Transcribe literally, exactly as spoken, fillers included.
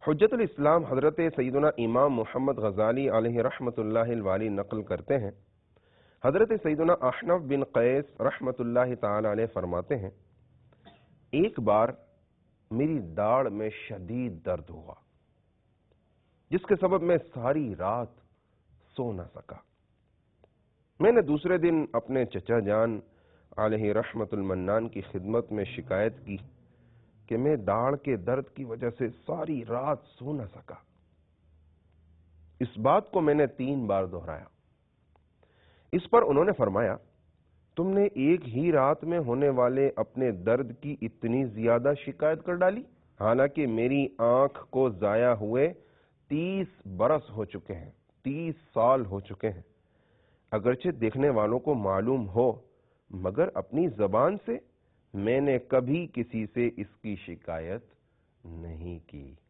حجت الاسلام حضرت سیدنا امام محمد غزالی علیہ رحمت اللہ الوالی نقل کرتے ہیں، حضرت سیدنا احنف بن قیس رحمت اللہ تعالی علیہ فرماتے ہیں، ایک بار میری داڑھ میں شدید درد ہوا جس کے سبب میں ساری رات سو نہ سکا۔ میں نے دوسرے دن اپنے چچا جان علیہ رحمت المنان کی خدمت میں شکایت کی کہ میں داڑھ کے درد کی وجہ سے ساری رات سو نہ سکا۔ اس بات کو میں نے تین بار دہرایا۔ اس پر انہوں نے فرمایا، تم نے ایک ہی رات میں ہونے والے اپنے درد کی اتنی زیادہ شکایت کر ڈالی، حالانکہ میری آنکھ کو ضائع ہوئے تیس برس ہو چکے ہیں، تیس سال ہو چکے ہیں، اگرچہ دیکھنے والوں کو معلوم ہو مگر اپنی زبان سے میں نے کبھی کسی سے اس کی شکایت نہیں کی۔